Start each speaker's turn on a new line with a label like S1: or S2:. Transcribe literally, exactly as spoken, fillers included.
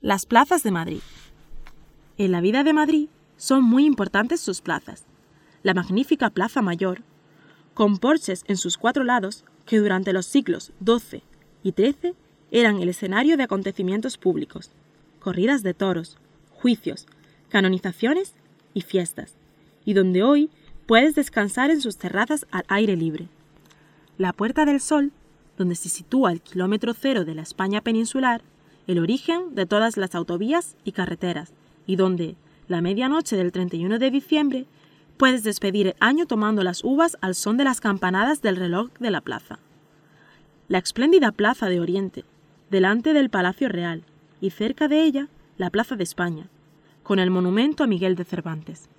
S1: Las plazas de Madrid. En la vida de Madrid son muy importantes sus plazas. La magnífica Plaza Mayor, con porches en sus cuatro lados, que durante los siglos doce y trece eran el escenario de acontecimientos públicos, corridas de toros, juicios, canonizaciones y fiestas, y donde hoy puedes descansar en sus terrazas al aire libre. La Puerta del Sol, donde se sitúa el kilómetro cero de la España peninsular, el origen de todas las autovías y carreteras, y donde, la medianoche del treinta y uno de diciembre, puedes despedir el año tomando las uvas al son de las campanadas del reloj de la plaza. La espléndida Plaza de Oriente, delante del Palacio Real, y cerca de ella, la Plaza de España, con el monumento a Miguel de Cervantes.